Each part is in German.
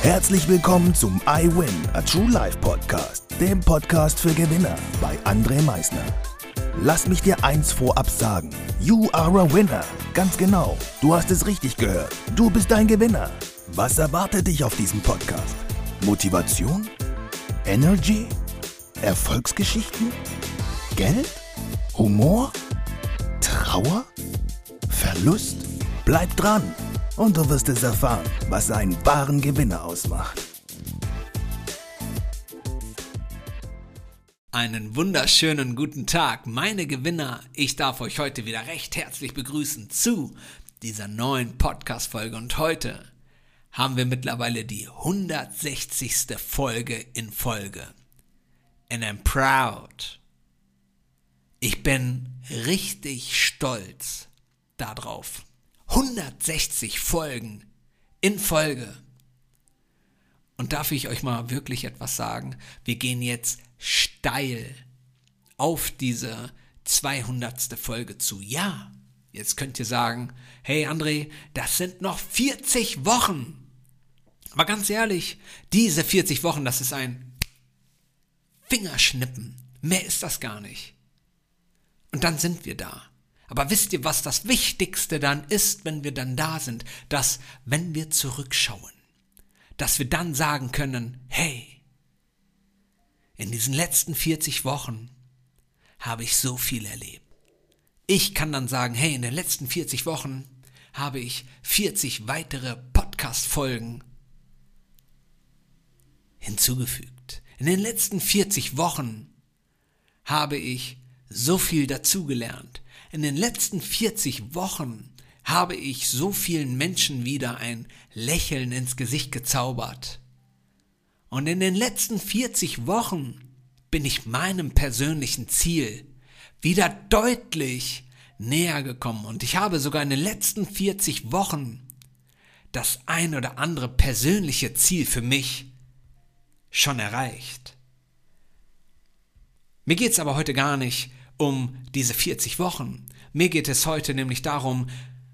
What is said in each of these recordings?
Herzlich willkommen zum I Win, a True Life Podcast, dem Podcast für Gewinner bei André Meisner. Lass mich dir eins vorab sagen, you are a winner. Ganz genau, du hast es richtig gehört, du bist ein Gewinner. Was erwartet dich auf diesem Podcast? Motivation? Energy? Erfolgsgeschichten? Geld? Humor? Trauer? Verlust? Bleib dran und du wirst es erfahren, was einen wahren Gewinner ausmacht. Einen wunderschönen guten Tag, meine Gewinner. Ich darf euch heute wieder recht herzlich begrüßen zu dieser neuen Podcast-Folge. Und heute haben wir mittlerweile die 160. Folge in Folge. And I'm proud. Ich bin richtig stolz darauf. 160 Folgen in Folge. Und darf ich euch mal wirklich etwas sagen? Wir gehen jetzt steil auf diese 200. Folge zu. Ja, jetzt könnt ihr sagen, hey André, das sind noch 40 Wochen. Aber ganz ehrlich, diese 40 Wochen, das ist ein Fingerschnippen. Mehr ist das gar nicht. Und dann sind wir da. Aber wisst ihr, was das Wichtigste dann ist, wenn wir dann da sind? Dass, wenn wir zurückschauen, dass wir dann sagen können, hey, in diesen letzten 40 Wochen habe ich so viel erlebt. Ich kann dann sagen, hey, in den letzten 40 Wochen habe ich 40 weitere Podcast-Folgen hinzugefügt. In den letzten 40 Wochen habe ich so viel dazugelernt. In den letzten 40 Wochen habe ich so vielen Menschen wieder ein Lächeln ins Gesicht gezaubert. Und in den letzten 40 Wochen bin ich meinem persönlichen Ziel wieder deutlich näher gekommen. Und ich habe sogar in den letzten 40 Wochen das ein oder andere persönliche Ziel für mich schon erreicht. Mir geht es aber heute gar nicht um diese 40 Wochen. Mir geht es heute nämlich darum,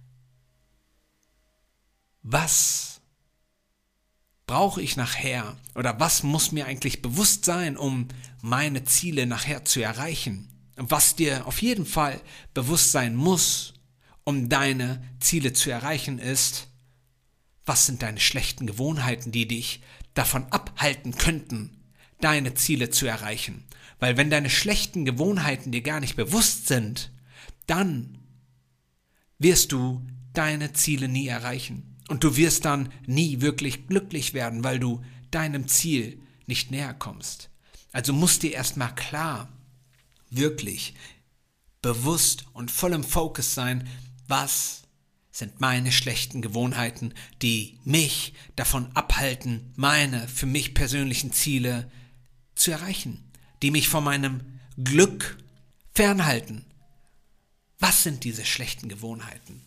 was brauche ich nachher oder was muss mir eigentlich bewusst sein, um meine Ziele nachher zu erreichen. Und was dir auf jeden Fall bewusst sein muss, um deine Ziele zu erreichen, ist, was sind deine schlechten Gewohnheiten, die dich davon abhalten könnten, deine Ziele zu erreichen. Weil wenn deine schlechten Gewohnheiten dir gar nicht bewusst sind, dann wirst du deine Ziele nie erreichen. Und du wirst dann nie wirklich glücklich werden, weil du deinem Ziel nicht näher kommst. Also muss dir erstmal klar, wirklich bewusst und voll im Fokus sein, was sind meine schlechten Gewohnheiten, die mich davon abhalten, meine für mich persönlichen Ziele zu erreichen, die mich von meinem Glück fernhalten. Was sind diese schlechten Gewohnheiten?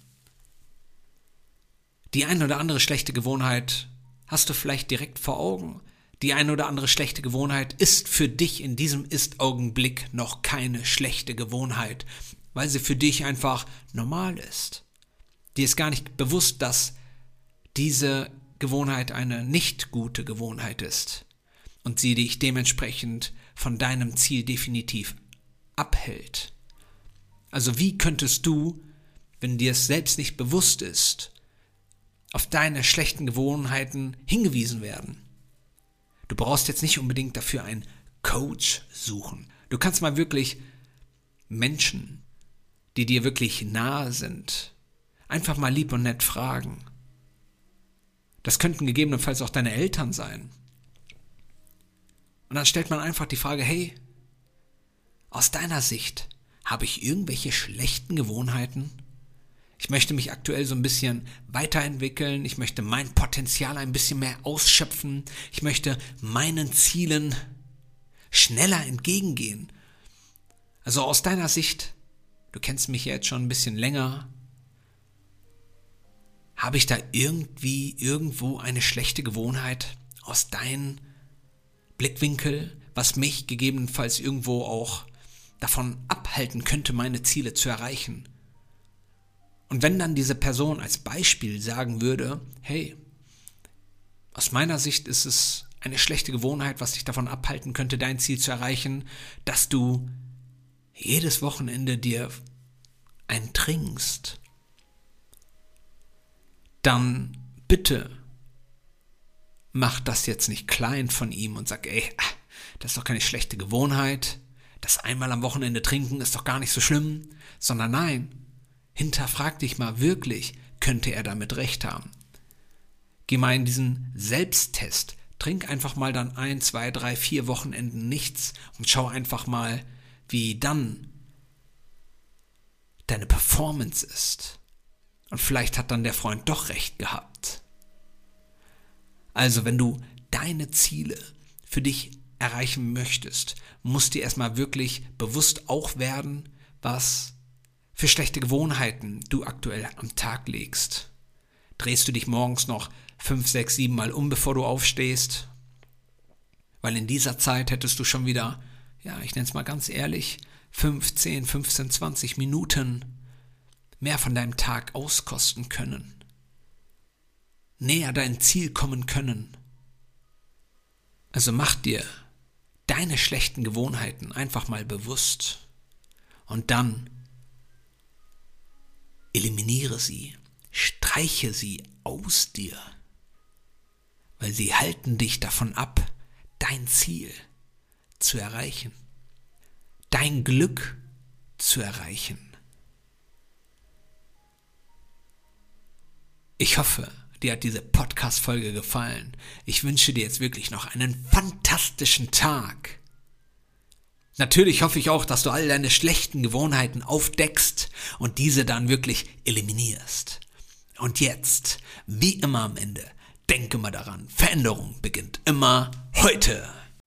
Die eine oder andere schlechte Gewohnheit hast du vielleicht direkt vor Augen. Die eine oder andere schlechte Gewohnheit ist für dich in diesem Ist-Augenblick noch keine schlechte Gewohnheit, weil sie für dich einfach normal ist. Dir ist gar nicht bewusst, dass diese Gewohnheit eine nicht gute Gewohnheit ist und sie dich dementsprechend von deinem Ziel definitiv abhält. Also wie könntest du, wenn dir es selbst nicht bewusst ist, auf deine schlechten Gewohnheiten hingewiesen werden? Du brauchst jetzt nicht unbedingt dafür einen Coach suchen. Du kannst mal wirklich Menschen, die dir wirklich nahe sind, einfach mal lieb und nett fragen. Das könnten gegebenenfalls auch deine Eltern sein. Und dann stellt man einfach die Frage, hey, aus deiner Sicht, habe ich irgendwelche schlechten Gewohnheiten? Ich möchte mich aktuell so ein bisschen weiterentwickeln. Ich möchte mein Potenzial ein bisschen mehr ausschöpfen. Ich möchte meinen Zielen schneller entgegengehen. Also aus deiner Sicht, du kennst mich ja jetzt schon ein bisschen länger, habe ich da irgendwo eine schlechte Gewohnheit aus deinem Blickwinkel, was mich gegebenenfalls irgendwo auch davon abhalten könnte, meine Ziele zu erreichen? Und wenn dann diese Person als Beispiel sagen würde, hey, Aus meiner Sicht ist es eine schlechte Gewohnheit, was dich davon abhalten könnte, dein Ziel zu erreichen, dass du jedes Wochenende dir einen trinkst. Dann bitte mach das jetzt nicht klein von ihm und sag, das ist doch keine schlechte Gewohnheit, das einmal am Wochenende trinken ist doch gar nicht so schlimm, sondern nein, hinterfrag dich mal wirklich, könnte er damit recht haben. Geh mal in diesen Selbsttest, trink einfach mal dann 1, 2, 3, 4 Wochenenden nichts und schau einfach mal, wie dann deine Performance ist. Und vielleicht hat dann der Freund doch recht gehabt. Also wenn du deine Ziele für dich erreichen möchtest, musst dir erstmal wirklich bewusst auch werden, was für schlechte Gewohnheiten du aktuell am Tag legst. Drehst du dich morgens noch 5, 6, 7 Mal um, bevor du aufstehst? Weil in dieser Zeit hättest du schon wieder, ich nenne es mal ganz ehrlich, 15, 15, 20 Minuten mehr von deinem Tag auskosten können. Näher dein Ziel kommen können. Also mach dir deine schlechten Gewohnheiten einfach mal bewusst und dann eliminiere sie, streiche sie aus dir, weil sie halten dich davon ab, dein Ziel zu erreichen, dein Glück zu erreichen. Ich hoffe, dir hat diese Podcast-Folge gefallen. Ich wünsche dir jetzt wirklich noch einen fantastischen Tag. Natürlich hoffe ich auch, dass du all deine schlechten Gewohnheiten aufdeckst und diese dann wirklich eliminierst. Und jetzt, wie immer am Ende, denke mal daran, Veränderung beginnt immer heute.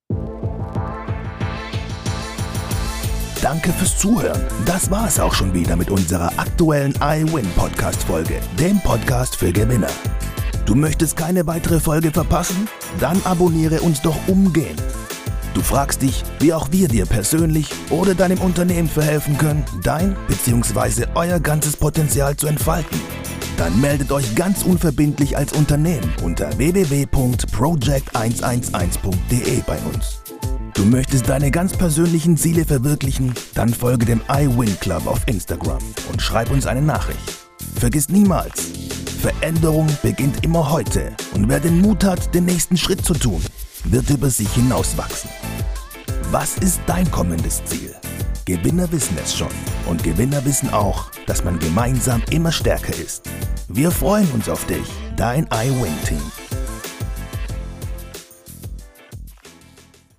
Danke fürs Zuhören. Das war es auch schon wieder mit unserer aktuellen iWin-Podcast-Folge, dem Podcast für Gewinner. Du möchtest keine weitere Folge verpassen? Dann abonniere uns doch umgehend. Du fragst dich, wie auch wir dir persönlich oder deinem Unternehmen verhelfen können, dein bzw. euer ganzes Potenzial zu entfalten. Dann meldet euch ganz unverbindlich als Unternehmen unter www.project111.de bei uns. Du möchtest deine ganz persönlichen Ziele verwirklichen? Dann folge dem iWin Club auf Instagram und schreib uns eine Nachricht. Vergiss niemals, Veränderung beginnt immer heute und wer den Mut hat, den nächsten Schritt zu tun, wird über sich hinauswachsen. Was ist dein kommendes Ziel? Gewinner wissen es schon und Gewinner wissen auch, dass man gemeinsam immer stärker ist. Wir freuen uns auf dich, dein iWin-Team.